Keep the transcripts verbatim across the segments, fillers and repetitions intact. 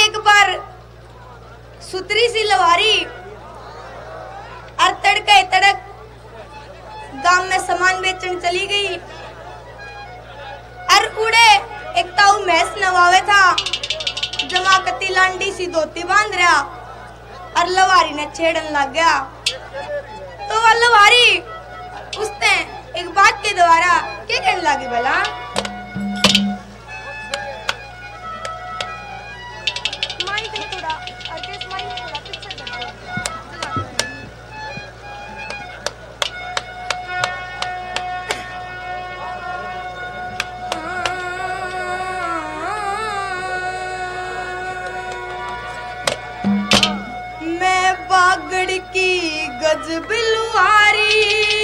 एक बार सुतरी सी लवारी और तड़के तड़क गांव में सामान बेचने चली गई और उड़े एक ताऊ भैंस नवावे था जमा कती लांडी सी धोती बांध रहा और लवारी ने छेड़न लग गया। तो वह लवारी उसने एक बात के द्वारा क्या कहने लगी भला? मैं बागड़ की गजब लुहारी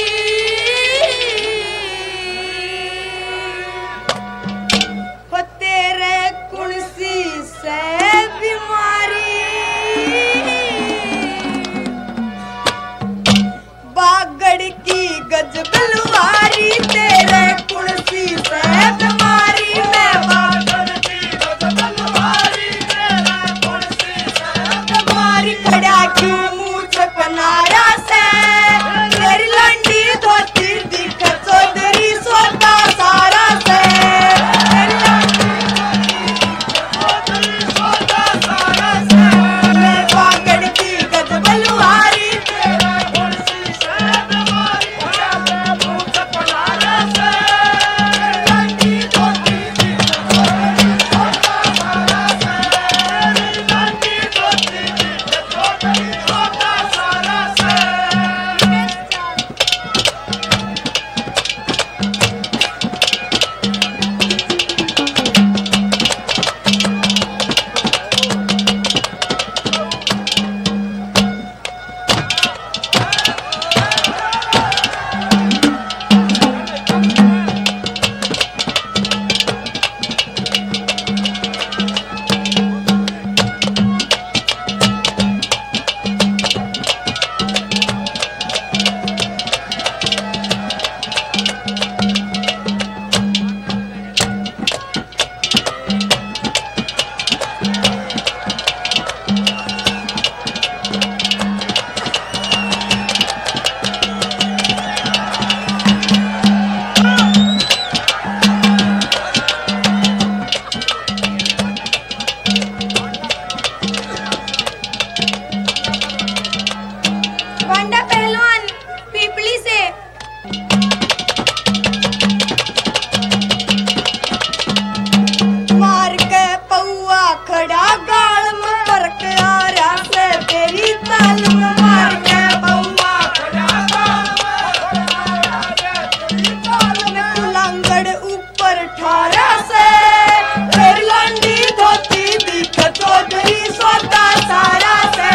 हो तेरे कुणसी से बीमारी बागड़ की गजब लुहारी तेरे कुणसी से बीमारी मैं बागड़ की गजब लुहारी तेरे कुणसी से बीमारी खड़ा क्यों मुंह छपनारा से तेरी लंडी धोती दिख चौधरी सोता सारा से तेरी लंडी धोती सोता सारा से मैं बागड़ की गजब लुहारी तेरा कुणसी से बीमारी मैं मुंह छपनारा से लंडी धोती दिख चौधरी सोता सारा से लंडी धोती दिख चौधरी सोता सारा से। बांडा पहलवान पीपली से मार के पौआ खड़ा गाल में परक आ रहा से तेरी ताल में मार के पौआ खड़ा गाल में आ रहा से तेरी ताल में कुलंगड़ ऊपर ठारा से तेरी लंडी धोती दिख चौधरी सोता सारा से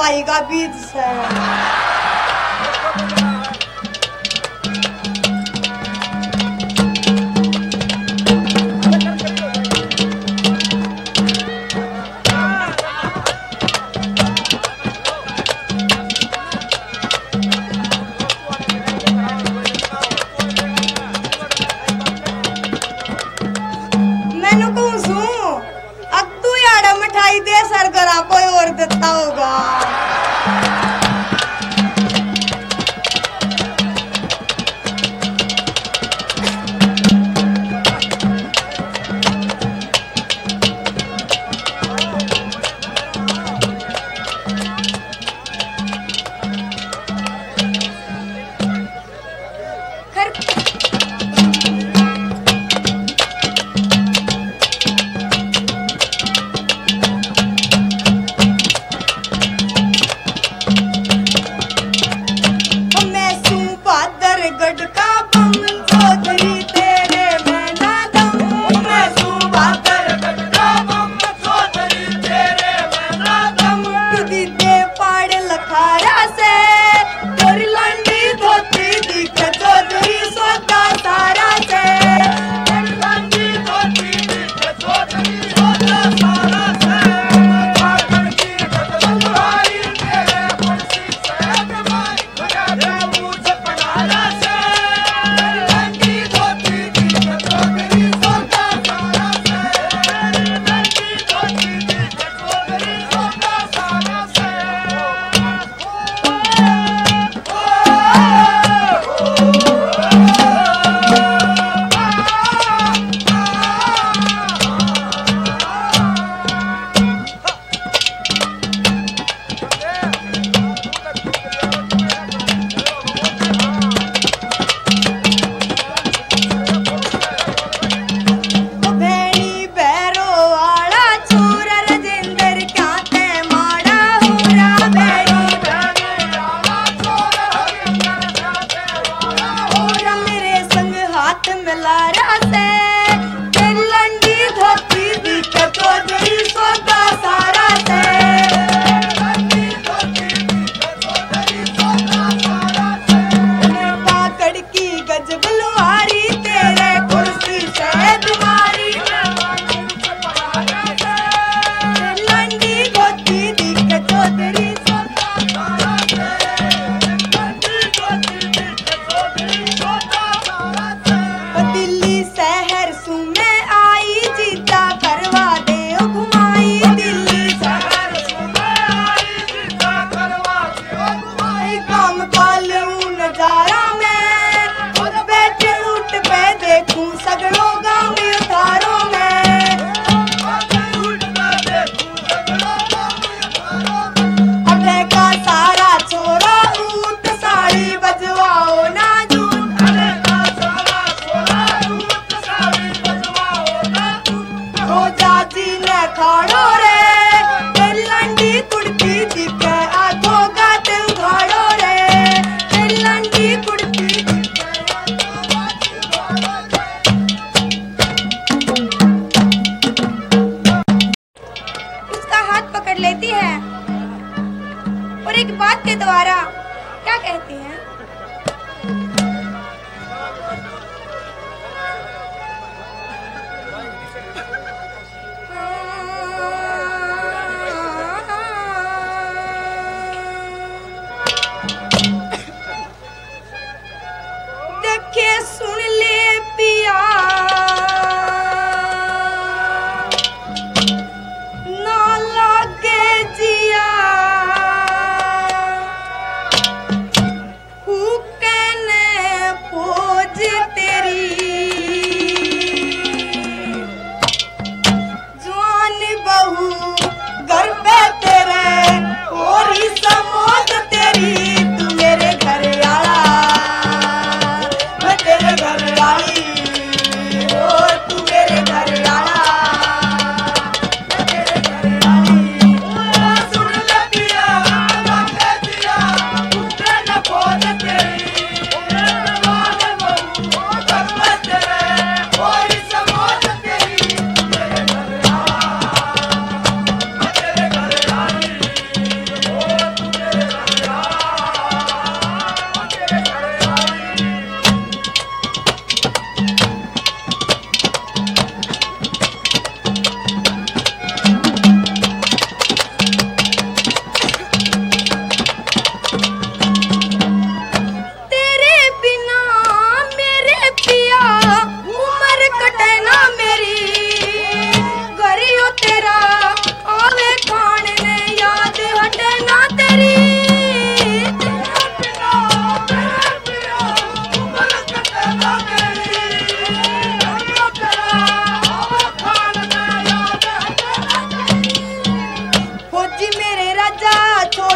भाई का बीज से। मैंने कहूँ सू अब तू यार मिठाई दे सर करा कोई और देता होगा।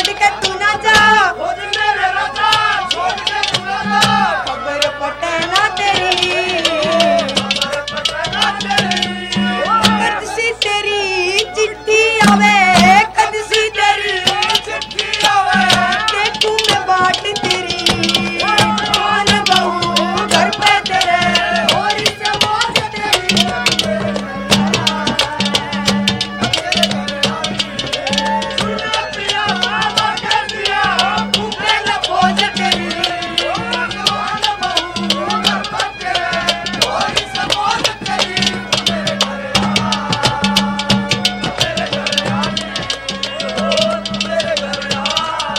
छोड़ के तू ना जा, खोज मेरे राजा छोड़ के तू ना जा, खबर पटे ना तेरी, खबर पटे ना तेरी, कद सी तेरी चिट्ठी आवे, कद सी तेरी चिट्ठी आवे, देखूं मैं बाट तेरी, आन बहू घर पे तेरे और से मौज तेरी, सुन पिया बाबा के दिया, भूखे न खोज तेरी, भगवान बहू घर पर तेरे, और समोज तेरी, मेरे घर आ, मेरे घर आ, मेरे घर आ,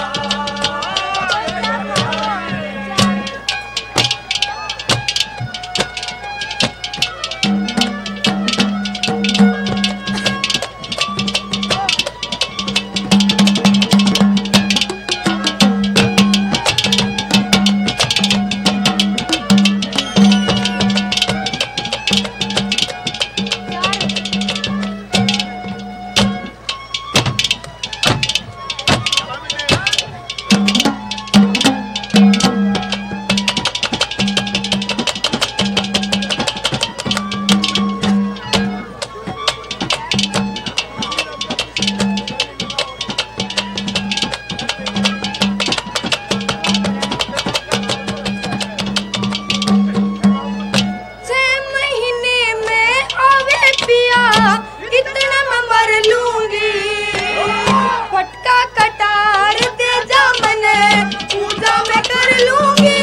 छह महीने में आवे पिया, इतना मैं मर लूंगी, फटका कटार दे जा मने, पूजा मैं कर लूंगी,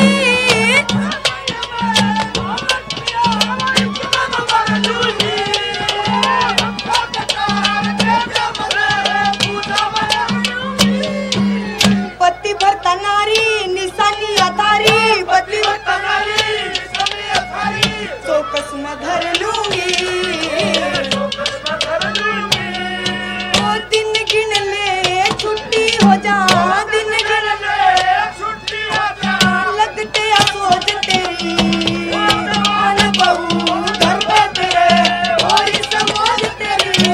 पति भरता नारी निशानी अतारी, पति भरता नारी चौकस में धर लूंगी, ओ दिन गिन ले छुट्टी हो जा, दिन गिन ले लगते या सोच तेरी, आन बहू घर पे तेरे और समझ तेरी,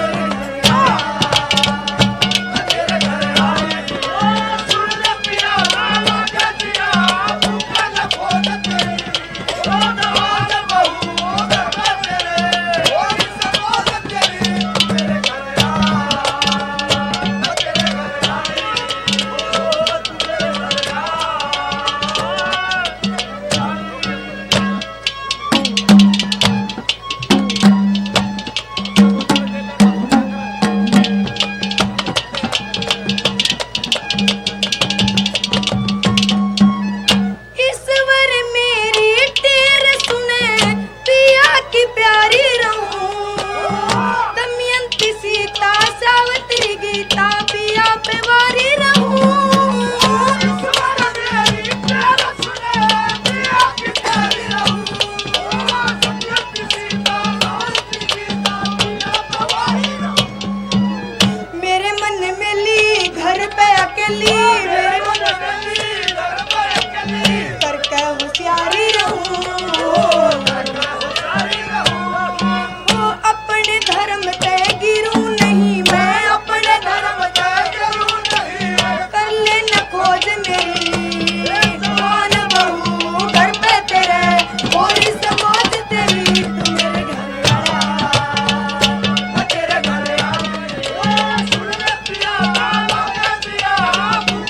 ईश्वर मेरी टेर सुने, पिया की प्यारी रहूं, दमयंती सीता सावित्री गीता पिया पे वारी रहूं, मेरे मन में ली घर पे अकेली, मेरे मन में ली करके होशियारी रहूं, ओ अपने धर्म पे गिरूं नहीं, मैं अपने धर्म पे गिरूं नहीं, कर लेना खोज मेरी, आन बहू घर पे तेरे और समझ तेरी, तू मेरे घर आ, तेरे घर आ, सुन पिया बाबा के दिया,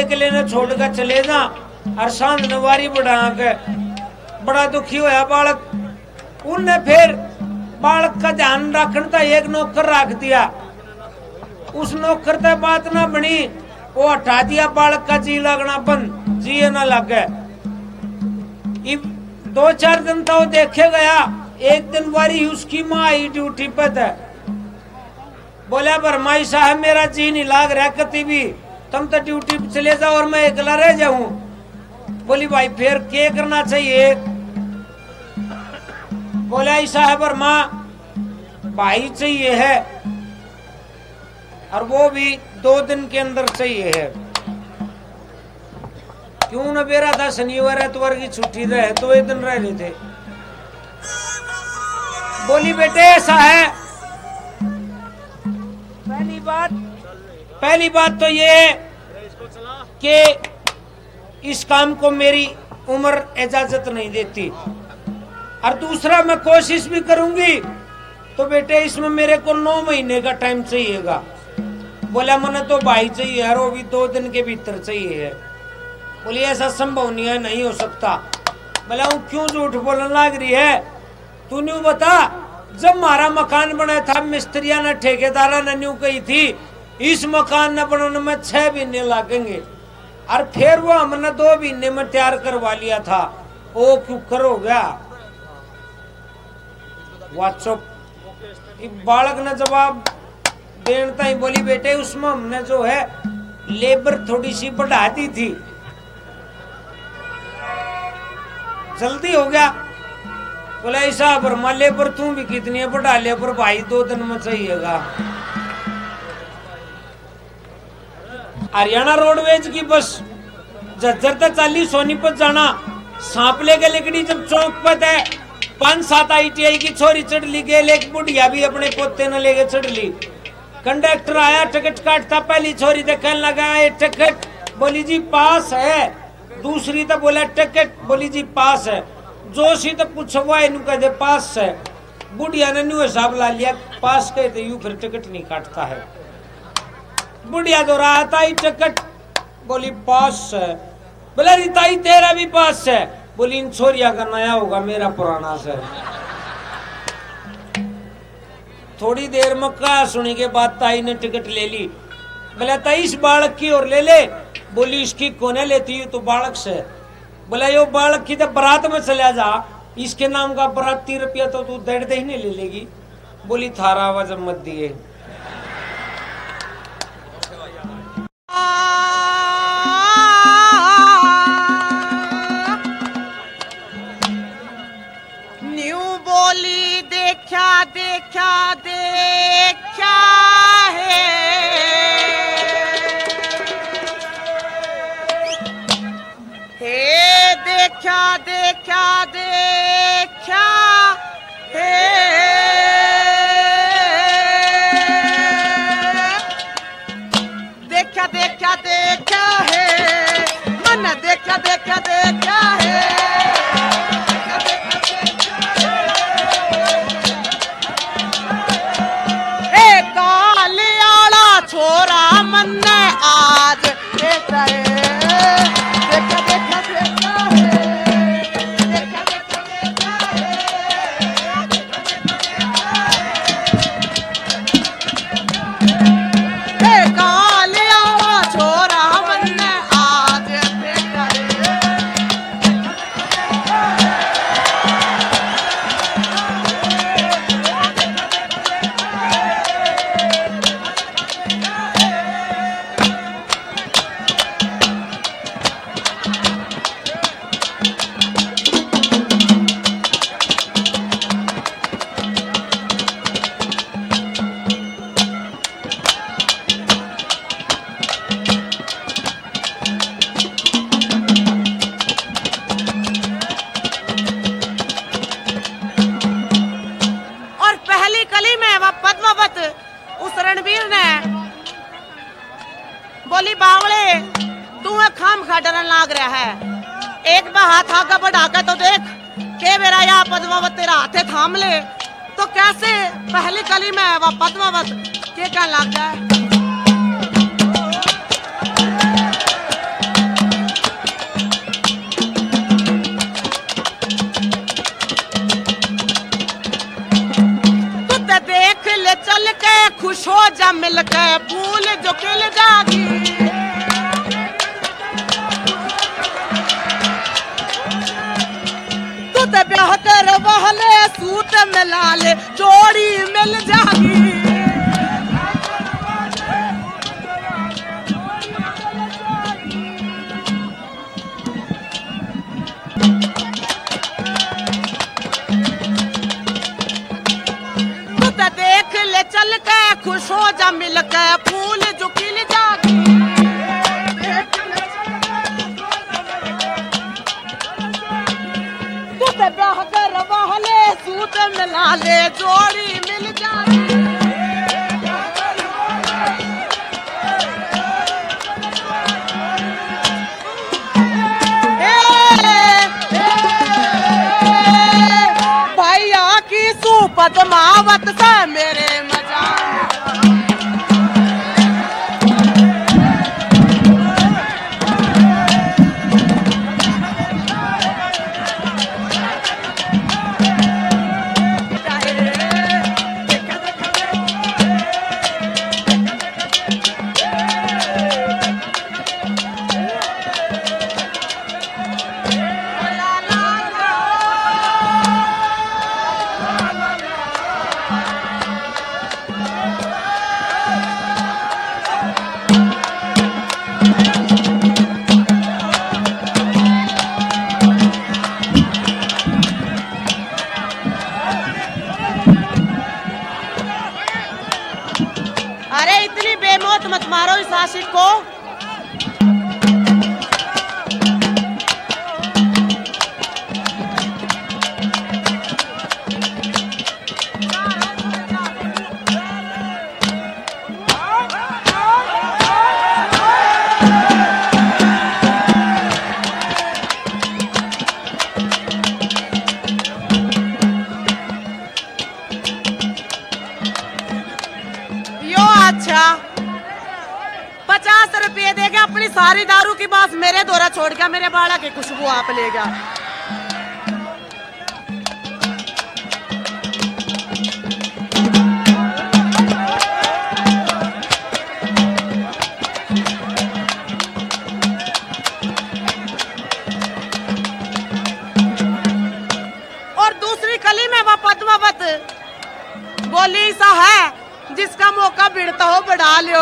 अकेले ने छोड़ कर चले जा और सांझ नवारी बढ़ा के बड़ा दुखी होया बालक। उनने फिर बालक का ध्यान रखने का एक नौकर रख दिया। उस नौकर से बात ना बनी, वो हटा दिया बालक का जी लगना बंद, जी ना लगे। दो चार दिन तो देखे गया। एक दिन वारी उसकी माँ आई ड्यूटी पे थे। बोला भरमाई साहब मेरा जी नहीं लाग रहा कति भी, तुम तो ड्यूटी पे चले जाओ और मैं अकेला रह जाऊं। बोली भाई फिर क्या करना चाहिए? बोला ऐसा है भरमा भाई चाहिए है और वो भी दो दिन के अंदर चाहिए है। क्यों न बेरा था शनिवार एतवार की छुट्टी रहे तो एक दिन रह रहे थे। बोली बेटे ऐसा है, पहली बात पहली बात तो ये है कि इस काम को मेरी उम्र इजाजत नहीं देती और दूसरा मैं कोशिश भी करूंगी तो बेटे इसमें मेरे को नौ महीने का टाइम चाहिएगा। बोला मैंने तो भाई चाहिए यार, वो भी दो दिन के भीतर चाहिए है। बोली ऐसा संभव नहीं है, नहीं हो सकता। बोला वो क्यों झूठ बोलने लग रही है? तू न्यू बता, जब हमारा मकान बना था मिस्त्रिया ने ठेकेदारा ने न्यू कही थी इस मकान न बनाने में छह महीने लगेंगे और फिर वो हमने दो महीने में तैयार करवा लिया था। ओ क्यों करो गया व्हाट्सएप बालक ने जवाब देता ही बोली बेटे उसमें हमने जो है लेबर थोड़ी सी बढ़ा दी थी, जल्दी हो गया। बोला ऐसा भरमा लेबर तू भी कितनी है बढ़ा ले पर भाई दो दिन में चाहिएगा। हरियाणा रोडवेज की बस झज्जर तक चाली सोनीपत जाना, सांपले के लिकड़ी जब चौक पर है पांच सात आईटीआई की छोरी चढ़ ली, गेल एक बुढ़िया भी अपने पोते न लेके चढ़ ली। कंडक्टर आया टिकट काटता, पहली छोरी देखने लगा ये टिकट, बोली जी पास है। दूसरी तो बोला टिकट, बोली जी पास है। जोशी तो पूछो हुआ इन कहते पास है। बुढ़िया ने न्यू हिसाब ला लिया, पास कहते यू फिर टिकट नहीं काटता है। बुढ़िया तो रहा था ही टिकट, बोली पास है। बोला रिताई तेरा भी पास है। बोली इन छोरिया का नया होगा मेरा पुराना से। थोड़ी देर में कहा सुनी के बाद ताई ने टिकट ले ली। बोला ताई इस बालक की और ले ले। बोली इसकी कोने लेती है तो बालक से। बोला यो बालक की तो बारात में चला जा, इसके नाम का बराती रुपया तो तू डेढ़ दे ही नहीं ले लेगी। बोली थारा आवाज मत दिए। न्यू बोली देखा देखा देखा है, हे देखा देखा देखा है, देखा देखा देखा है, मन देखा देखा देखा है। छोरा मन ने आज देखा है, देखा देखा देखा है, देखा देखा देखा है, कालिया छोरा मन ने आज देखा है। बोली बावले तू खाम खा डरन लाग रहा है, एक बार हाथ आगे बढ़ा के तो देख के मेरा या पद्मावत तेरा हाथे थाम ले तो कैसे पहली कली में वह पद्मावत के क्या लाग जाए। फूल जो खिल जागी। तू ते ब्याह कर वाले सूत मिला ले जोड़ी मिल जागी। तू ते देख ले चल के खुश हो जा मिल के फूल जो खिल जागी। तू ते ब्याह कर वाले सूत मिला ले जोड़ी मिल जागी। ए, ए, भैया की सुपद मावत से मेरे मजा। अरे इतनी बेमौत मत मारो इस आशिक को। यो अच्छा पचास रुपये देगा अपनी सारी दारू की बात मेरे द्वारा छोड़ गया, मेरे बाड़ा की खुशबू आप ले गया। और दूसरी कली में वह पद्मावत बोली सा है जिसका मौका भिड़ता हो बढ़ा लियो।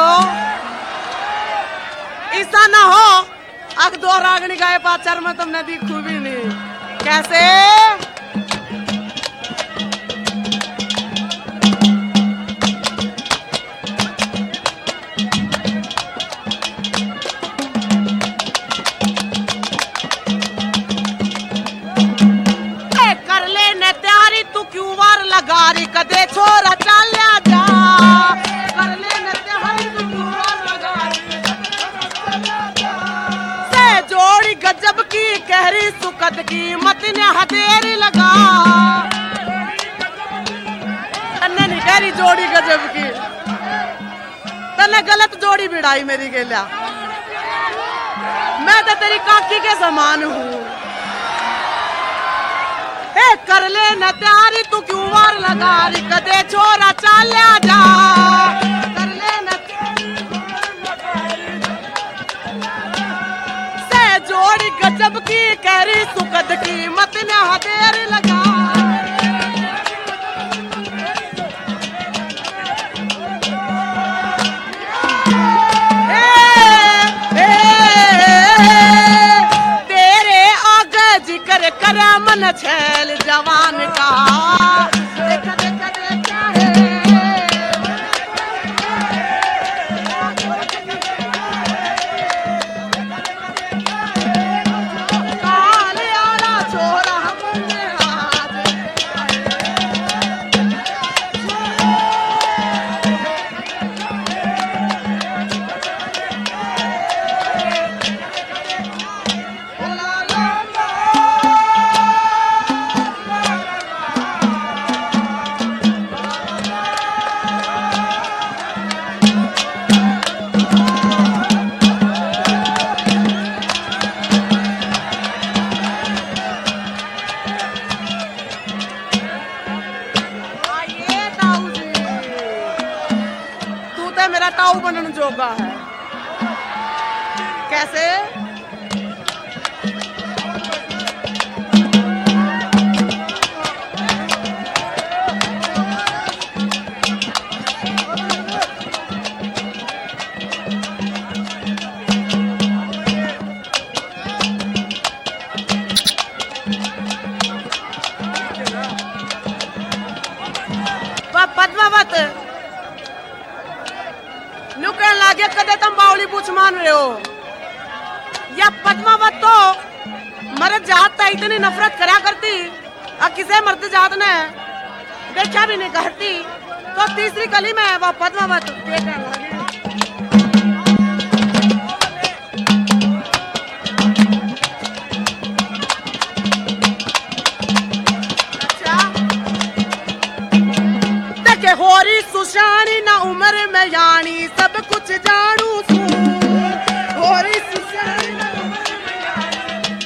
ऐसा ना हो अग दो रागनी गाय पाचर में तुमने दिखू भी नहीं। कैसे ए, कर ले न तैयारी तू क्यों वार लगा रही कदे छोरा चल जा। कर ले न तैयारी तू क्यों वार लगा रही से जोड़ी गजब की कहरी सुकत की मत ने हदेरी लगा। तन्ने नहीं कहरी जोड़ी गजब की, तन्ने गलत जोड़ी बिड़ाई मेरी गेला। मैं तो तेरी काकी के समान हूँ। ए, कर ले न तैयारी तू क्यों वार लगा रही कदे छोरा चल जा। कर ले न से जोड़ी गजब की कहरी सुकद की मत ने हदेर लगा। ए, ए, तेरे आगे जिक्र करे मन छैल जवान का। देख देख देख है काले आला छोरा हमने हाथ। सुनन जोगा है। कैसे? पद्मावत न्यू कहने लागे कदे तुम बावली पूछ मान रहे हो। या पद्मावत तो मर्द जात था इतनी नफरत करा करती और किसे मर्द जात ने देखा भी नहीं करती। तो तीसरी कली में वह पद्मावत कहने लगी। होरी सुशानी ना उम्र में यानी सब कुछ जानू सू। होरी सुशानी ना उम्र में यानी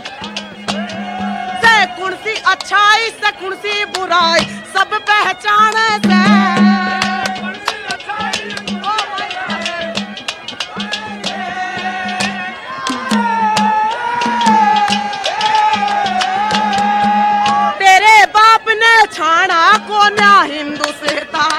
से कुणसी अच्छाई से कुणसी बुराई सब पहचाने से। तेरे बाप ने छाना को ना हिंदू से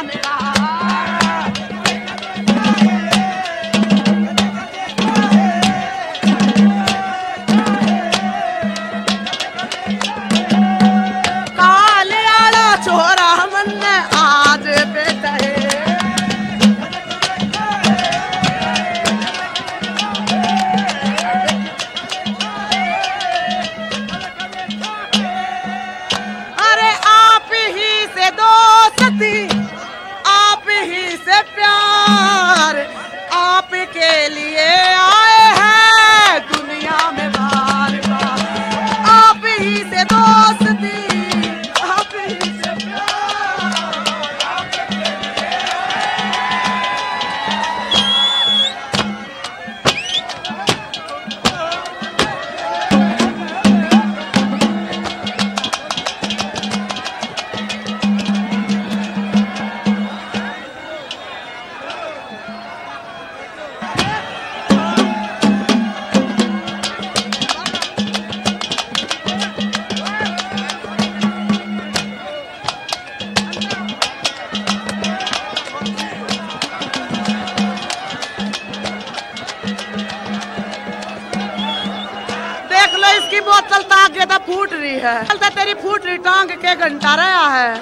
बोतल ताक के तो फूट रही है। चलता तेरी फूट रही टांग के घंटा रहा है।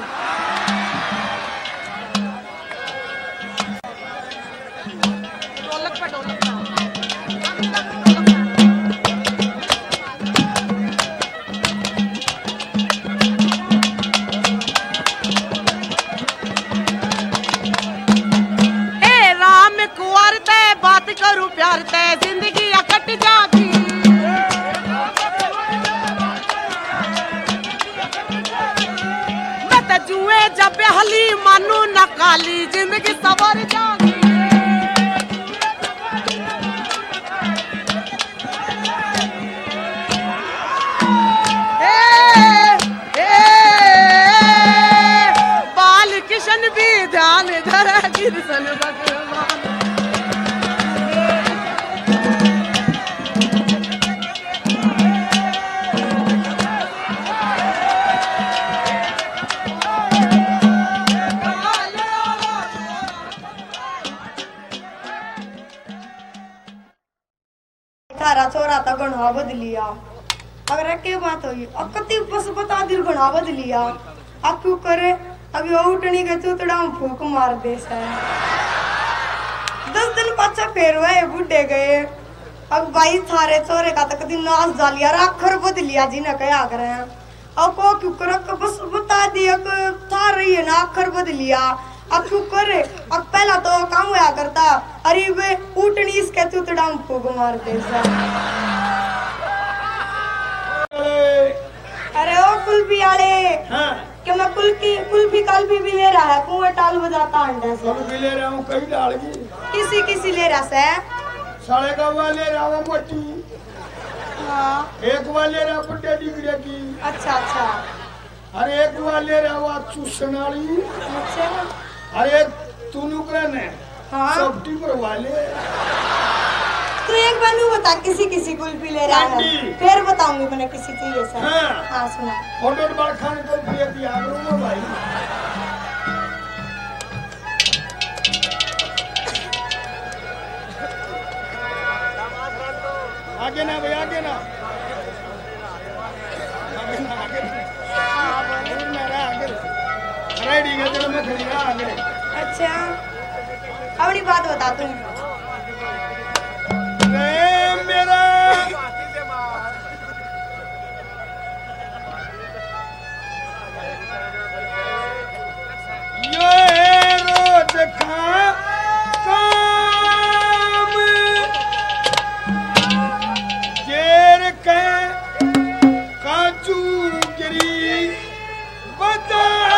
ढोलक पे ढोलक ए राम कुंवर ते बात करूं प्यार ते जिंदगी कट जागी। जुए जब हली मानू न काली जिंदगी सवर जागी। ए, ए, बाल किशन भी ध्यान धरा गिरसन भगवान। थारा छोरा था गणा बदलिया अगर के बात होगी अब कति बस बता दिल गणा बदलिया अब क्यों करे अभी उठनी के चूतड़ा फूक मार दे से। दस दिन पाछा फेर हुए बुढ़े गए अब भाई थारे छोरे का तक दिन नाच डालिया राखर बदलिया जी ने क्या करे अब को क्यों करे बस बता दिया था रही है ना आखर बदलिया अब क्यों करे अब पहला तो काम हुआ करता अरे वे उठनी इसके चूतड़ा फूक मार दे से। अरे ओ कुल्फी वाले हाँ। कि मैं कुल्फी कुल्फी कल्फी भी ले रहा है कुआं टाल बजाता अंडा से भी ले रहा हूँ कई डाल की किसी किसी ले रहा है साढ़े का वाले रहा हूँ मोटी हाँ एक वाले रहा बुड्ढे डिग्री की अच्छा अच्छा अरे एक वाले रहा चूसनाली अच्छा अरे तू नुकरे ने हाँ सब्टी पर वाले तू एक बार नू बता किसी किसी कुल्फी ले रहा है आंटी। फिर बताऊंगी मैंने किसी चीज ऐसा हाँ। हाँ सुना फोटो बार खाने को दिया दिया करूंगा भाई आगे ना भाई आगे ना आगे ना आगे ना मेरा आगे रेडी है चलो मैं खड़ी रहा आगे अच्छा अपनी बात बता तू रे मेरा ये रोज का काम जेर के काजू गिरी बादाम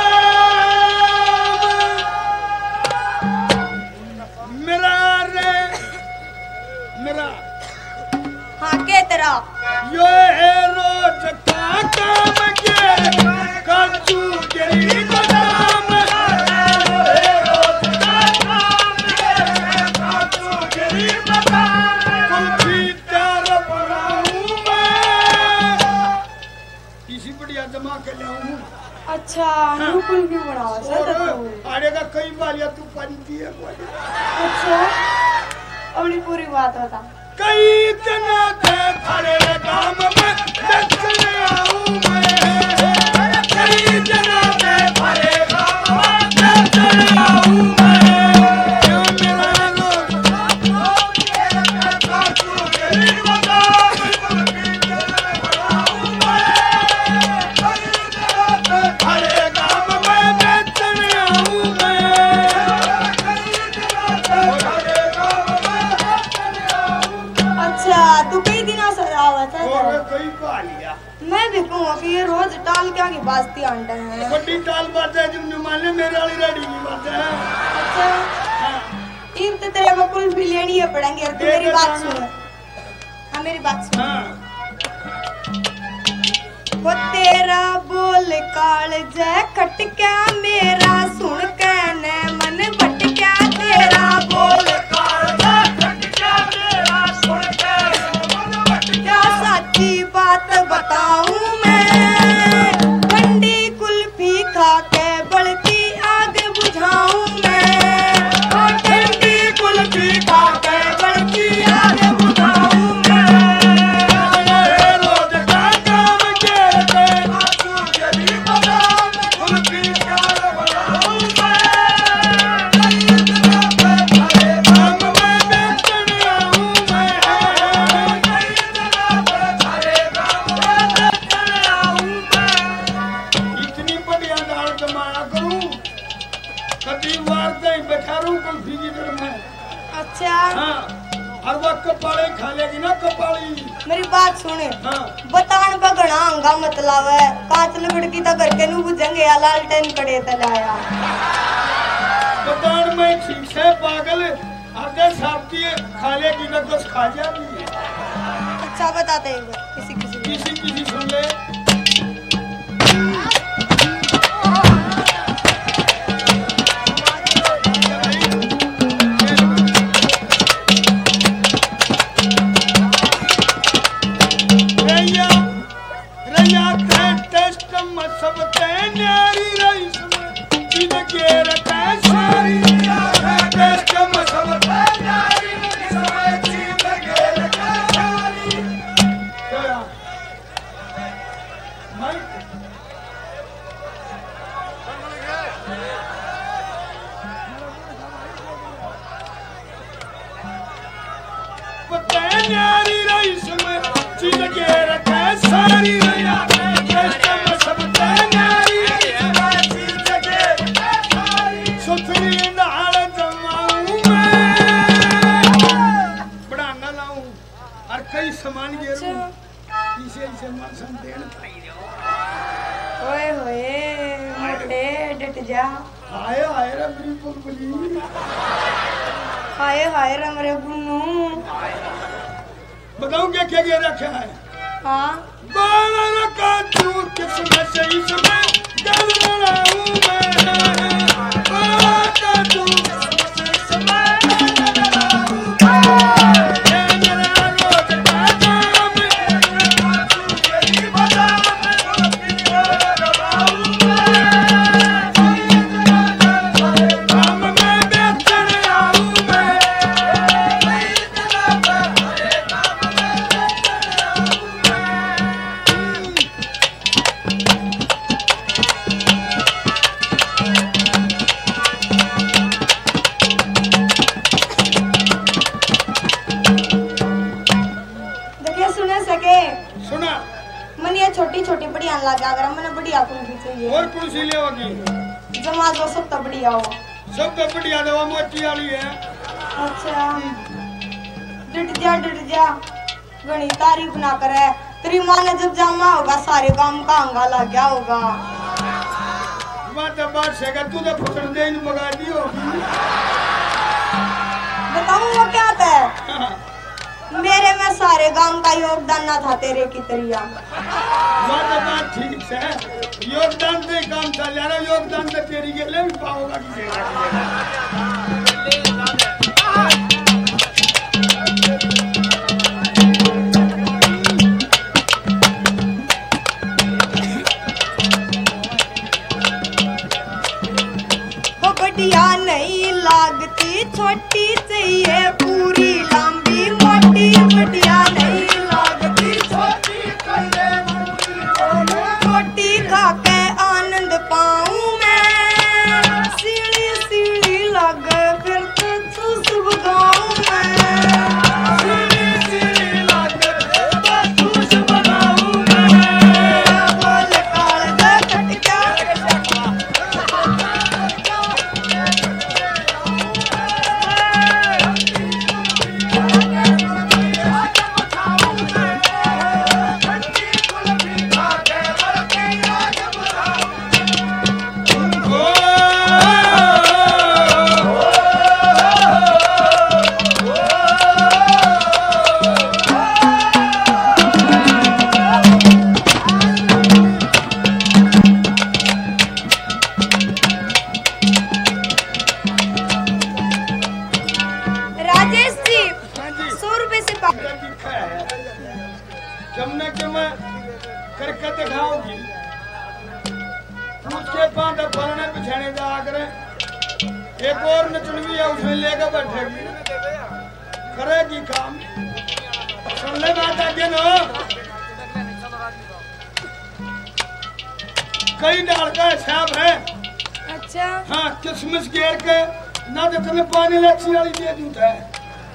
मेरा रे मेरा हाँ के तेरा ये रोज का काम जेर के काजू गिरी बादाम ये रोज का काम जेर के काजू गिरी बादाम कुल्फी तैयार बनाऊं मैं इसी बढ़िया जमा के लाऊं अच्छा नू कुल्फी बनाओ सर आड़े का कई बार या तू पंती है बोले अच्छा अपनी पूरी बात बता कई दिन थे थारे काम में देखने आऊं मैं कई दिन थे थारे काम में देखने आऊं मैं क्यों मेरा लोग काजू गिरी बादाम कुल्फी तैयार बनाऊं मैं कई दिन थे थारे काम में देखने आऊं मैं कई दिन थे थारे काम में देखने आऊं अच्छा तू कई दिनों से आवत है और कई पा लिया मैं भी कहूँगा कि ये रोज टाल क्या की बास्ती आंटा है बड़ी टाल बात है तुमने माने मेरे वाली रेडी की बात है अच्छा इन तो तेरे को कुल्फी लेनी है पड़ेंगे तू मेरी बात सुन हाँ मेरी बात सुन हाँ वो तेरा बोल काल जय खटक्या मेरा सुन के ने मन भटक्या तेरा बोल क्या साची बात बताऊं मैं ठंडी कुल्फी खा के बलती आग बुझाऊं मैं ठंडी कुल्फी खा के बलती आग बुझाऊं मैं रोज का काम जेर के काजू गिरी बादाम कुल्फी तैयार बनाऊं मैं कई दिन थे थारे काम में देखने आऊं मैं कई दिन थे थारे काम में देखने आऊं मैं इतनी बढ़िया दाल जमाया करूं कभी वार दे बैठा रहूं कुल्फी की तरफ में अच्छा हाँ हर वक्त कपाले खा लेगी ना कपाली मेरी बात सुने हाँ बतान का घना अंगा मतलब है कांच लुगड़की तो करके नू बुझेंगे या लालटेन कड़े तलाया दुकान में ठीक से पागल आधे साथी खा लेगी ना कुछ खा जाती है अच्छा बताते हैं एक बार, किसी किसी को। किसी किसी सुन ले रैया रैया ते टेस्ट में सब ते न्यारी रईस में जिन के रखा सारी टेस्ट में सब ते न्यारी रईस में जिन के रखा सारी क्या माइक पता न्यारी रईस में जिन के रखा सारी रैया टेस्ट में सब ते न्यारी रईस में जिन के रखा सारी सुथरी दाल जमाऊं मैं बढ़ाना लाऊं और कई सामान गेरूं इसे इसे मासन देन खाई जाओ ओए होए मोटे डट जा आए आए रे मेरी बुलबुली हाय हाय रे मेरे गुन्नू बताऊं क्या क्या क्या रखा है हाँ बालन का दूध किसमें से इसमें डाल रहा हूँ मैं बालन का दूध किसमें से इसमें छोटी छोटी बढ़िया लगा अगर मैंने बढ़िया कुल्फी चाहिए और कुर्सी ले होगी जमा दो सब तो बढ़िया हो सब तो बढ़िया दवा मोटी वाली है अच्छा डट जा डट जा घनी तारीफ ना करे तेरी माँ ने जब जामा होगा सारे काम का अंगा लग गया होगा बात बात से अगर तू तो फसड़ दे इन मगा दी होगी बताऊँ वो क्या था मेरे में सारे गांव का योगदान ना था तेरे की तरिया बात बात ठीक है योगदान से काम चल जा रहा योगदान तो तेरी के लिए भी पाओगा किसी बढ़िया नहीं लागती छोटी चाहिए पूरी लंबी मोटी बढ़िया नहीं लागती छोटी छोटी खा के आनंद पाऊं मैं सीढ़ी सीढ़ी लग फिर तो चूसब गाऊं मैं सीढ़ी सीढ़ी लग तो चूसब गाऊं मैं बोल काल दे कट जा जमने के मैं करके दिखाओगी पूछ के पांच फलने बिछाने जा करे एक और नचनवी है उसमें लेकर बैठेगी करेगी काम सुन ले बात आगे ना कई डाल का हिसाब है अच्छा हाँ किसमिस घेर के ना तो तुम्हें पानी लच्छी वाली दे दूँ है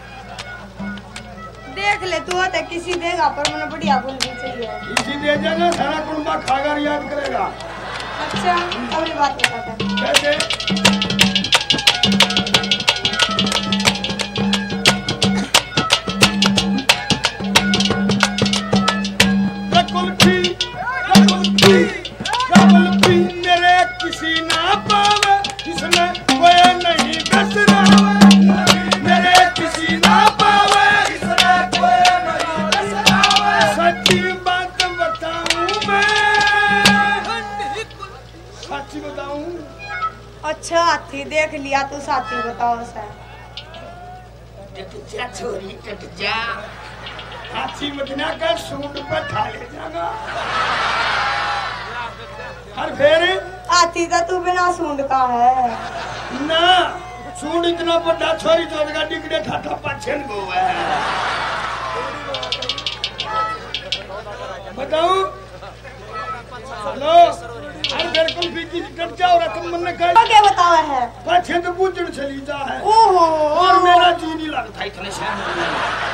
देख ले तू होता किसी देगा पर मैंने बढ़िया कुल्फी चाहिए इसी दे जाना सारा कुंबा खाकर याद करेगा अच्छा अगली बात बताता कैसे कुल्फी कुल्फी कुल्फी मेरे किसी ना पावे इसमें कोई नहीं बस रहा मेरे किसी ना पावे इसमें कोई नहीं बस रहा सच्ची बात बताऊं मैं सच्ची बताऊं अच्छा हाथी देख लिया तू साथी बताओ सर टट जा छोरी टट जा हाथी मदना का सूट पर खा ले जागा हर फेर हाथी तो तू बिना सूंड का है ना सूट इतना बड़ा छोरी चोर का डिगड़े ठाठा पाछन को है बताऊं हेलो हर फेर कुल्फी की टट जाओ रकम मन का क्या बतावा है पाछे तो बूझड़ चली जा है ओहो और मेरा जी नहीं लगता इतने शहर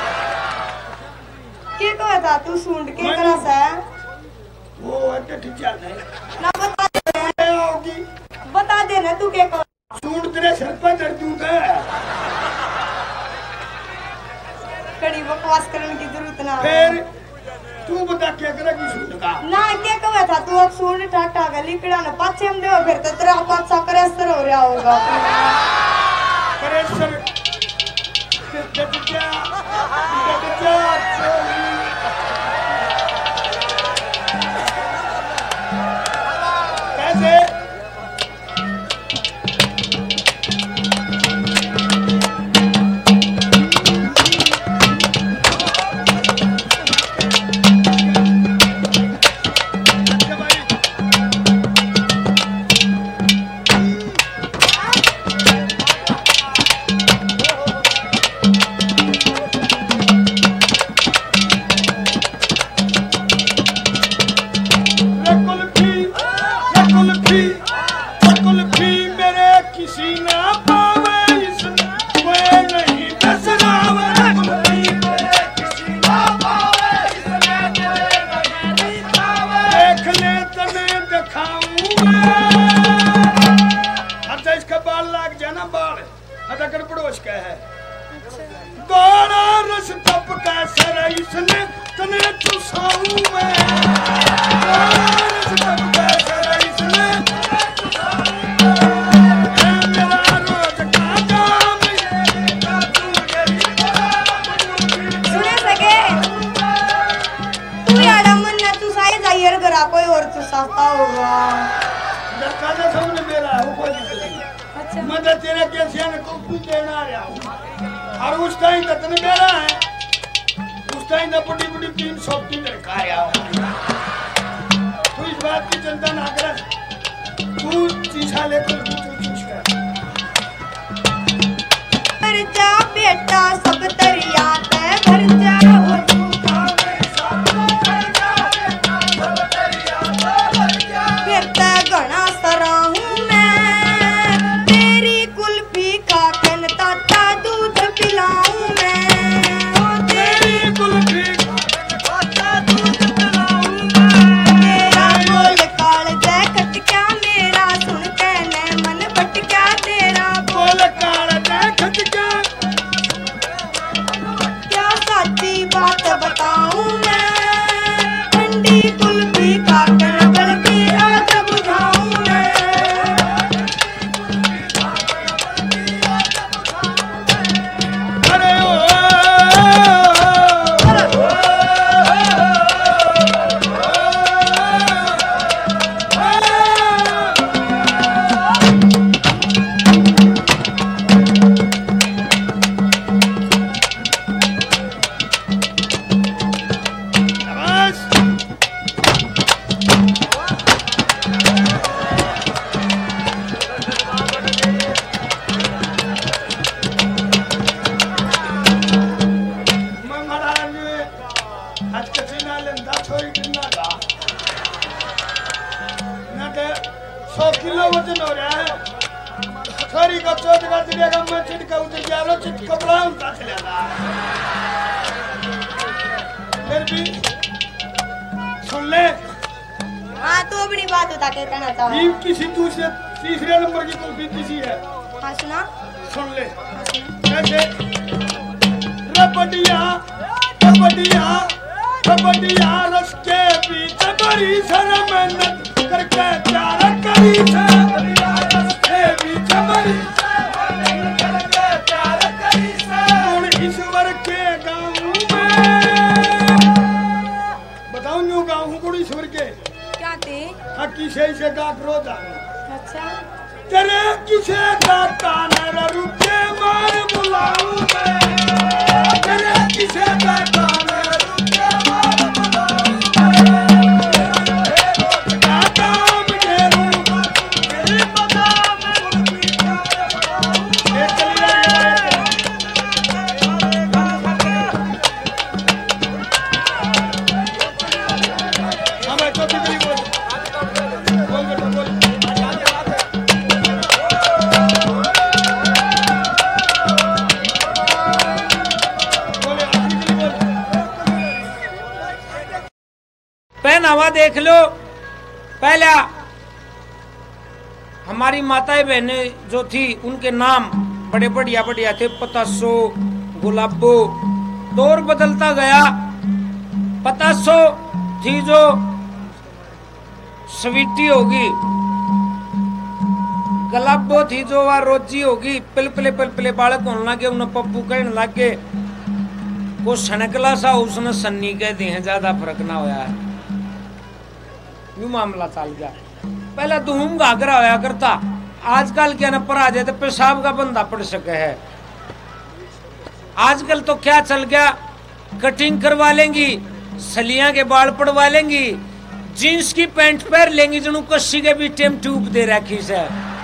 के कहा था तू सूंड के करा से वो अटे ठीक है ना बता दे आओगी बता दे ना तू के कहा सूट तेरे सर पर चढ़ दूंगा कड़ी बकवास करने की जरूरत ना फिर तू बता क्या करेगी सूट का ना क्या कहा था तू अब सूंड ठाठा का लिकड़ा ना पाछे हम देव फिर तो तेरा पाँच सा करेस्तर हो रहा होगा करेस्तर डट जा डट जा कैसे रगड़ पड़ोस का है गाना रस टप कैसे रईस ने तने चुसाऊं मैं गाना रस टप कैसे रईस ने मेरा रोज का काम सुने सके तू याडा मन ना तू साई जायर करा कोई और तू साता होगा धक्का तो सबने मेरा है कोई दिक्कत नहीं अच्छा मैं तो तेरे कैसे ने को कुछ देना आ रहा हूं और उस टाइम तक ने मेरा है उस टाइम ना बड़ी बड़ी तीन सौ तीन रखा रहा हूं तू इस बात की चिंता ना कर तू चीजा लेकर तू चूस कर भर जा बेटा सब दरिया ते भर जा वो तू फिर ते घना सराहूं मैं तेरी कुल्फी खाकन ताता दूध पिलाऊं मैं ओ तेरी कुल्फी तेरा बोल काल जै खटक्या मेरा सुन के ने मन भटक्या तेरा बोल काल दे खटका क्या साची बात बताऊं मैं ठंडी कुल्फी खाकर बल्कि आग बुझाऊं मैं अरे ओ बस मंगळाने आज कशी ना लेंदा छोरी किन्ना का ना के सौ किलो वजन हो रहा है छोरी का चोट का चिड़िया मैं चिटका उतर जा रहा चिट कपड़ा उठा चलेगा फिर भी सुन ले हाँ तू अपनी बात बता के कहना चाहो ये किसी दूसरे तीसरे नंबर की कुल्फी किसी है हाँ सुना सुन ले हाँ सुना कैसे रबड़िया रबड़िया रबड़िया रस के बीच बड़ी सर मेहनत करके प्यार करी से रस के बीच बड़ी करके प्यार करी से गुण ईश्वर के गाँव में बताऊं न्यू गाँव हूँ गुण ईश्वर के क्या थे हकी से से गाँव रोज अच्छा तेरे किसे का कानर रुके मार बुलाऊं मैं तेरे किसे का कानर रुके मार बुलाऊं मैं का काम घेरूं तेरी पता मैं उनकी क्या बताऊं ये चली रही है हमें तो कितनी बोल बोल बेटा बोल पहनावा देख लो। पहला हमारी माताएं बहनें जो थी उनके नाम बड़े बढ़िया बढ़िया थे, पतासो, गुलाबो। दौर बदलता गया। पतासो थी जो स्वीटी होगी, गुलाबो थी जो वह रोजी होगी। पिलपले पिलपले बालक होने लगे, उन्हें पप्पू कहने लगे। वो सनकला सा उसने सन्नी कह दी है, ज्यादा फर्क ना होया है। यूं मामला चल गया। पहले धूम घाघरा होया करता, आजकल क्या न पर आ जाए तो पेशाब का बंदा पड़ सके है। आजकल तो क्या चल गया, कटिंग करवा लेंगी, सलियां के बाल पड़वा लेंगी, जींस की पैंट पहन लेंगी, जनू कस्सी के भी टेम ट्यूब दे रखी से।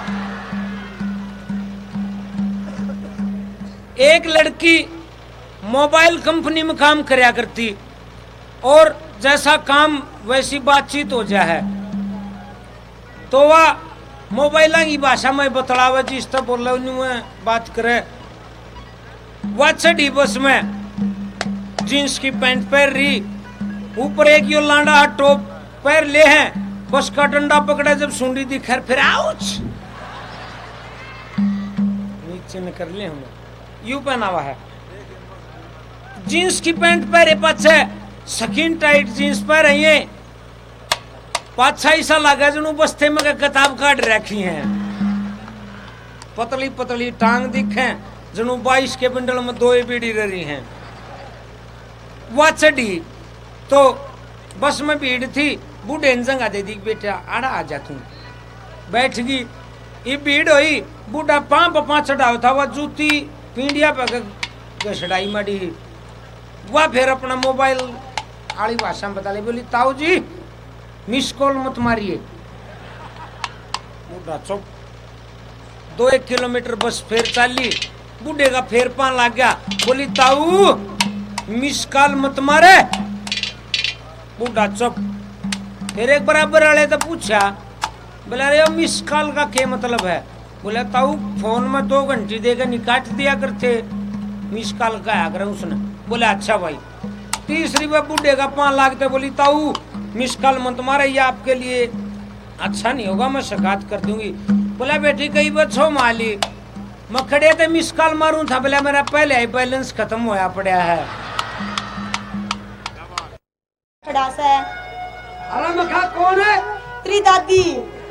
एक लड़की मोबाइल कंपनी में काम करया करती और जैसा काम वैसी बातचीत हो जाए तो वह मोबाइल की भाषा में बतलावे, जिस तरह बोल में बात करे। वह चढ़ी बस में, जींस की पैंट पहन रही, ऊपर एक यो लांडा टॉप पैर ले हैं, बस का डंडा पकड़ा, जब सुंडी दिखर फिर आउच चिन्ह कर ले हम यू पहना हुआ है जींस की पैंट पहरे पाछे सकिन टाइट जींस पहन रही है पाछा ऐसा लगा जनू बस्ते में किताब काट रखी है पतली पतली टांग दिखे जनू बाईस के बंडल में दो बीड़ी रही हैं वह चढ़ी तो बस में भीड़ थी बूढ़े जंगा दे दी बेटा आड़ा आ जा तू बैठ गई ये भीड़ हुई बूढ़ा पांप पांच चढ़ाव था वह जूती पींडिया पे गसड़ाई मड़ी वह फिर अपना मोबाइल आड़ी भाषा में बता ले बोली ताऊ जी मिस कॉल मत मारिए बूढ़ा चुप दो एक किलोमीटर बस फिर चाली बूढ़े का फेर पान लग गया बोली ताऊ मिस कॉल मत मारे बूढ़ा चुप फिर एक बराबर वाले तो पूछा बोला अरे मिस कॉल का क्या मतलब है बोला ताऊ फोन में दो घंटे देगा निकाट दिया करते मिस कॉल का आया कर उसने बोला अच्छा भाई तीसरी बार बूढ़े का पान लागते बोली ताऊ मिस कॉल मत मारे ये आपके लिए अच्छा नहीं होगा मैं शिकायत कर दूंगी बोला बेटी कई बच्चों माली मैं खड़े थे मिस कॉल मारूं था बोला मेरा पहले ही बैलेंस खत्म होया पड़ा है खड़ा से अरे मखा कौन है तेरी दादी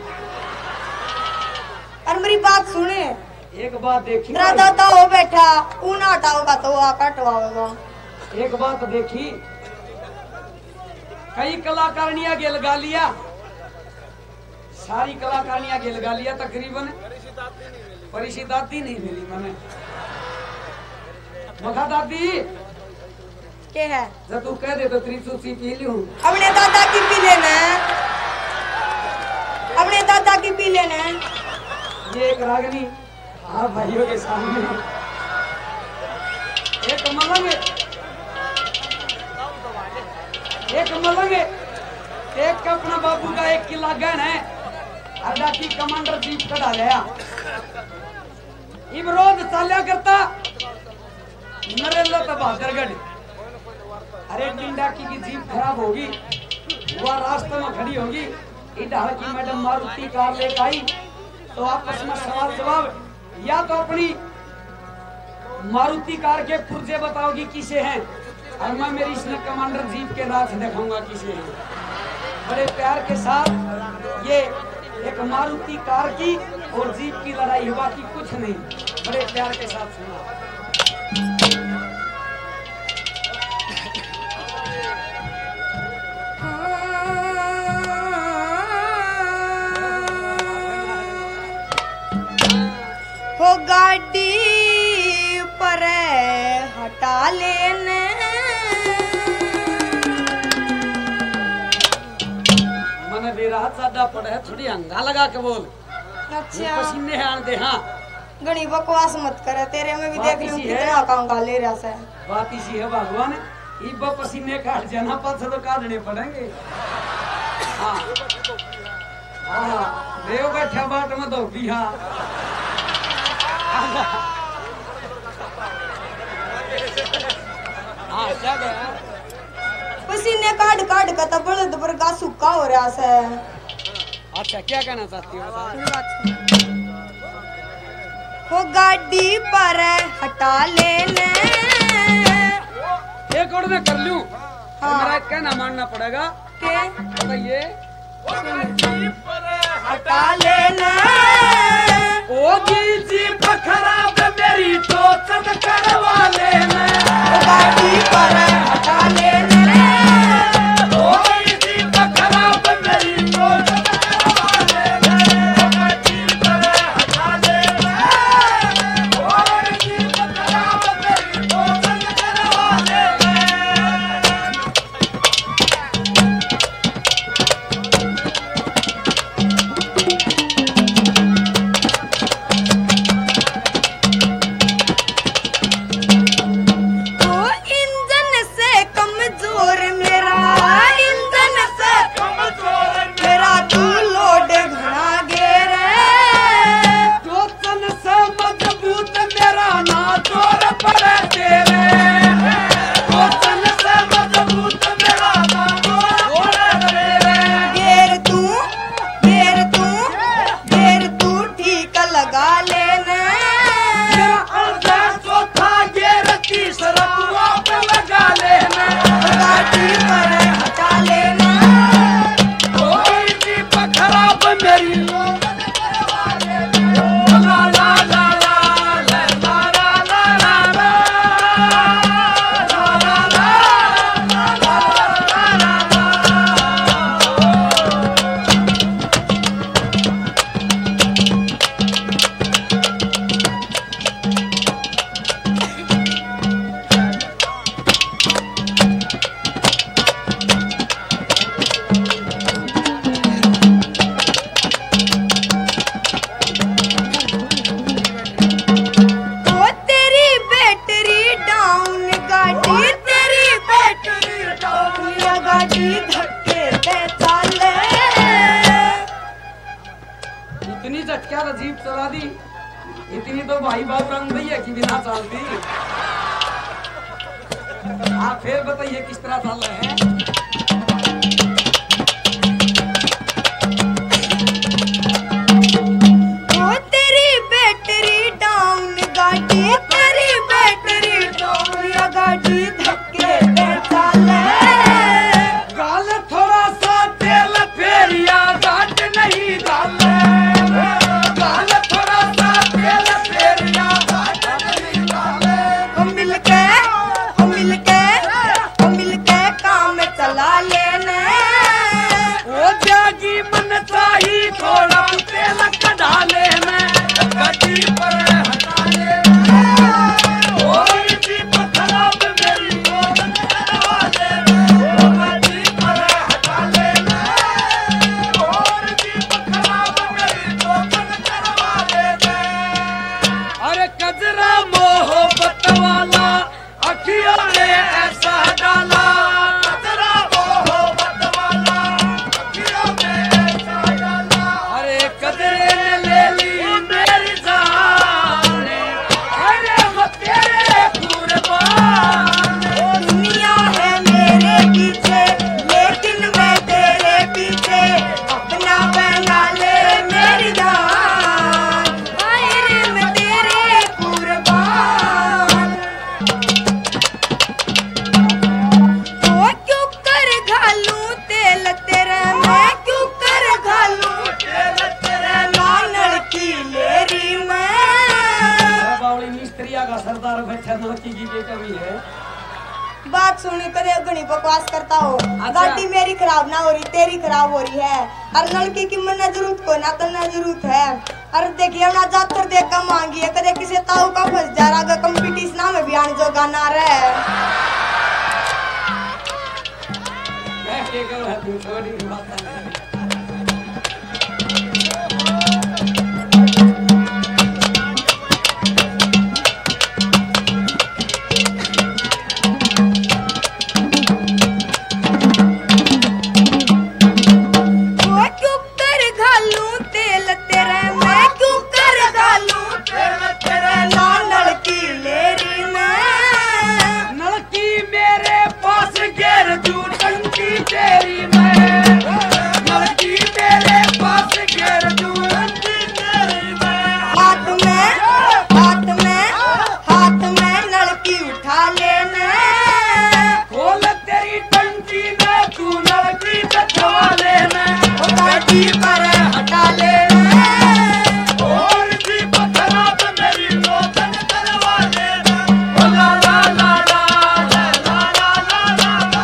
और मेरी बात सुने एक बात देखी तेरा दादा हो बैठा ऊन हटाओगा तो आ कटवाओगा एक बात देखी कई कलाकारियां गिल गा लिया सारी कलाकारियां गिल गा लिया तकरीबन परिशी दादी नहीं मिली मैंने मखा दादी के है जब तू कह दे तो त्रिशूसी पी लूं अपने दादा की पी लेना अपने दादा की पी लेना ये एक रागनी हाँ भाइयों के सामने एक मलंग एक मलंग एक अपना बाबू का एक किला गहन है अड्डा की कमांडर जीप खड़ा गया इमरोज चाल्या करता नरेंद्र बहादुरगढ़ अरे डिंडाकी की जीप खराब होगी वह रास्ते में खड़ी होगी इधर की मैडम मारुति कार लेकर आई तो आपस में सवाल जवाब या तो अपनी मारुति कार के पुर्जे बताओगी किसे हैं और मैं मेरी इसने कमांडर जीप के राज दिखाऊंगा किसे हैं बड़े प्यार के साथ ये एक मारुति कार की और जीप की लड़ाई हुआ कि कुछ नहीं बड़े प्यार के साथ सुना हो गाड़ी पर हटा लेने मन बेरा ज्यादा पड़ा है थोड़ी हंगा लगा के बोल अच्छा पसीने आन दे हाँ घनी बकवास मत करे तेरे में भी बात देख लूं इसी है। कितना काम का ले रहा से बात इसी है भगवान इब पसीने काट जाना पत्थर तो काटने पड़ेंगे हाँ हाँ देव बैठा बाट में दो भी हाँ हाँ क्या गया पसीने काट काट का तो बड़द पर का सूखा हो रहा से अच्छा क्या कहना चाहती हो हो गाड़ी पर हटा लेने एक और मैं कर लूं हाँ। मेरा कहना मानना पड़ेगा के बताइए हटा लेना ओ जी जी खराब मेरी तो चट करवा लेना हो गाड़ी पर हटा लेना ओ जी जी खराब मेरी तो चट करवा लेना जी पर हटा लेना ओ जी खराब मेरी तो चट करवा लेना तो इंजन दी इतनी तो भाई बात रंग भैया की बिना चलती। आप फिर बताइए किस तरह चल रहे हैं। ओ तेरी बैटरी डाउन गाड़ी, तेरी बैटरी डाउन या गाड़ी धक्के दे चले। गाल थोड़ा सा तेल फेरिया घाट नहीं डाले। गाल थोड़ा सा तेल फेरिया घाट नहीं डाले। हम मिलके हम मिलके हम मिलके काम चला लेने। ओ जागी मन चाही थोड़ा तेल कढ़ा लेने। गड्डी पर हटा लेने। ओ दीप खराब मेरी मोहन करवा लेने। ओ गड्डी पर हटा लेने। और दीप खराब मेरी मोहन करवा लेने। अरे कजरा मोहब्बत वाला अखियों ने ऐसा डाला। कजरा मोहब्बत वाला अखियों ने ऐसा डाला। अरे कजरे ने ले ली मेरी जान। अरे वो तेरे कुर्बान। दुनिया है मेरे पीछे लेकिन मैं तेरे पीछे। अपना बना ले मेरी जान, हाय रे मैं तेरे कुर्बान। तो क्यों कर घालूं तेल तेरे, मैं क्यों कर घालूं तेल तेरे। नानड़ की लेरी मैं। बावली मिस्त्रिया का सरदार बैठा नौकी की ये कमी है। बात सुनी करे घनी बकवास करता हो। अच्छा। गाड़ी मेरी खराब ना हो रही, तेरी खराब हो रही है। और लड़की की मन जरूरत को ना तो ना जरूरत है। और देखिए ना जातर देख का मांगी है, कदे किसी ताऊ का फंस जा रहा कंपटीशन में भी आने जो गाना रहे। मैं क्या कहूँ तू छोटी बात नहीं। वो क्यों कर घालूं तेल तेरे, मैं क्यों कर घालूं तेल तेरे। ना लड़की लेरी मैं। नलकी मेरे पास घेर जू टंकी तेरी मैं। नलकी मेरे पास घेर जू टंकी तेरी मैं। हाथ में हाथ में हाथ में लड़की उठा लेने। खोल तेरी टंकी में तू नलकी चढ़वा लेना। ओ गाड़ी पर हटा लेने। और दीप खराब मेरी मोहन करवा लेना। ओ ला ला ला ला ला ला ला ला ला।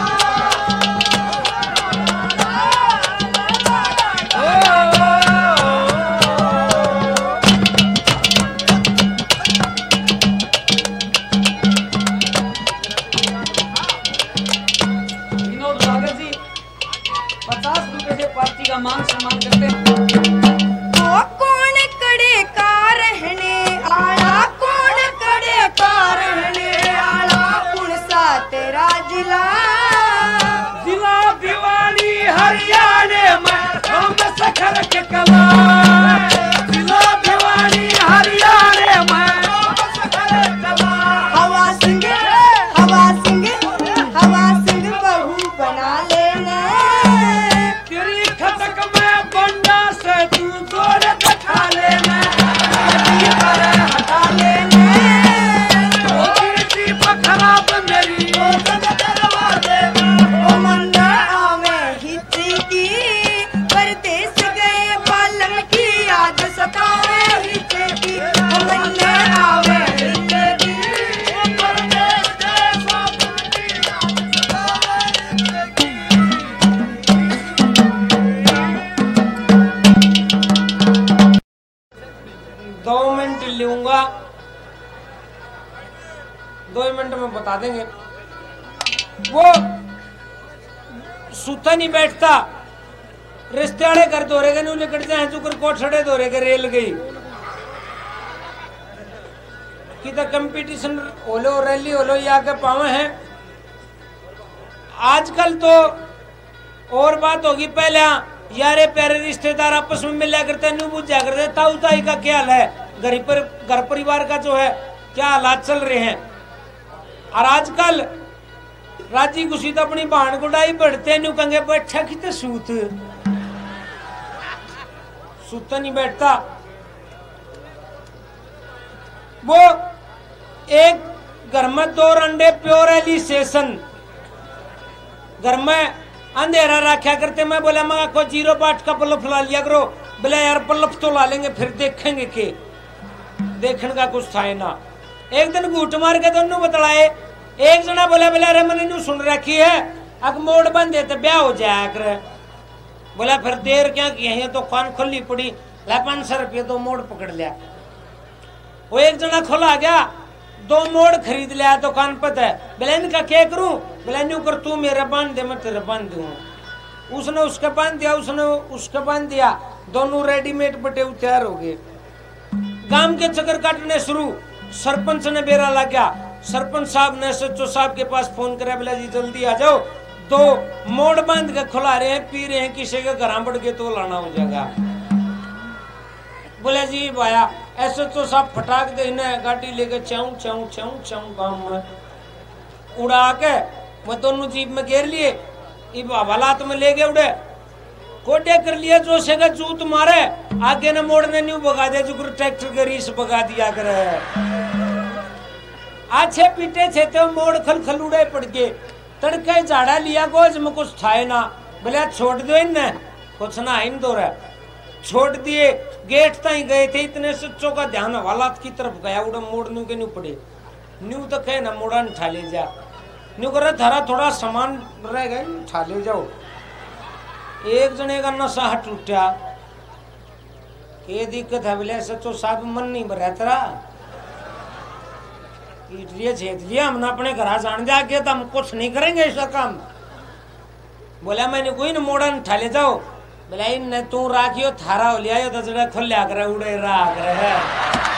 विनोद सागर जी पचास रुपए से पार्टी का मान सम्मान करते हैं। वो कौन कड़े का रहने आला, कौन कड़े का रहने आला। कौन सा तेरा जिला। जिला भिवानी हरियाणा में हम सखर के कला। जिला भिवानी हरियाणा में हम सखर कला। हवा सिंह हवा सिंह हवा सिंह बहू बना लेने। तेरी खतक में बंडा से तू जोड़ दिखा लेना। गड्डी पर हटा लेना। ओ दीप खराब मेरी मोहन करवा देना। ओ मंदा आवे हिची की, परदेस गए बालम की याद सतावे हिची की। ओ मंदा आवे हिची की। ओ परदेस गए बालम की याद सतावे हिची की। दो मिनट लूंगा, दो मिनट में बता देंगे। वो सुता नहीं बैठता, रिश्ते वाले घर दौरे के नहीं निकट जाए चुकर कोठड़े दौरे के रेल गई कि तो कंपटीशन होलो रैली होलो ये आके पावे हैं। आजकल तो और बात होगी, पहले यारे प्यारे रिश्तेदार आपस में मिला करते न्यू बुझा करते ताऊ ताई का क्या हाल है, घर पर घर परिवार का जो है क्या हालात चल रहे हैं। और आजकल राजी खुशी तो अपनी बहन गुडाई बढ़ते न्यू कहेंगे बैठा कितने सूत सूत नहीं बैठता। वो एक घर में दो रंडे प्योर एलिसेशन घर में अंधेरा रखा करते। मैं बोला मैं को जीरो बाट का बल्ब ला लिया करो। बोला यार बल्ब तो ला लेंगे फिर देखेंगे के देखने का कुछ था ना। एक दिन घूट मार के दोनों बतलाए। एक जना बोला बोला अरे मैंने न्यू सुन रखी है अग मोड़ बंद है तो ब्याह हो जाया कर। बोला फिर देर क्या की है तो कान खुली पड़ी ला पांच सौ रुपये तो मोड़ पकड़ लिया। वो एक जना खुला गया दो मोड़ खरीद लिया तो कान पता है। बोला इनका क्या करूं। बोला न्यू कर तू मेरा बांध दे मैं तेरा बांध दूं। उसने उसका बांध दिया उसने उसका बांध दिया दोनों रेडीमेड बटे तैयार हो गए। गांव के चक्कर काटने शुरू। सरपंच ने बेरा ला गया। सरपंच साहब ने सचो साहब के पास फोन करा। बोला जी जल्दी आ जाओ दो मोड़ बांध के खुला रहे हैं पी रहे हैं किसी के घर बढ़ के तो लाना हो जाएगा। बोले जी भाया ऐसे तो सब फटाक दे गाड़ी लेके चाऊ चाऊ चाऊ चाऊ गाँव में उड़ा के मैं दोनों जीप में घेर लिए हवालात में ले गए उड़े कोटे कर लिया जो से का जूत मारे आगे न मोड़ने न्यू भगा दे जो ट्रैक्टर के रीस भगा दिया करे। आछे पीटे थे तो मोड़ खल खल उड़े पड़ के तड़के झाड़ा लिया गोज में कुछ थाए ना। बोले छोड़ दो इन कुछ ना इन दो रहा छोड़ दिए। गेट तक गए थे इतने सच्चों का ध्यान हवालात की तरफ गया उड़ा मोड़ न्यू के न्यू पड़े न्यू तो कहे ना मोड़ा उठा ले जा न्यू कर थारा थोड़ा सामान रह गए उठा ले जाओ। एक जने का नशा टूटा ये दिक्कत है। बोले सच्चो साहब मन नहीं भरा तेरा इसलिए छेद लिया हमने अपने घर जान जाके तो हम कुछ नहीं करेंगे ऐसा काम। बोला मैंने कोई न मोड़ा उठा ले जाओ। बोला इन तू राखियो थारा हो लिया तो जरा खुल लिया करे उड़े राख रहे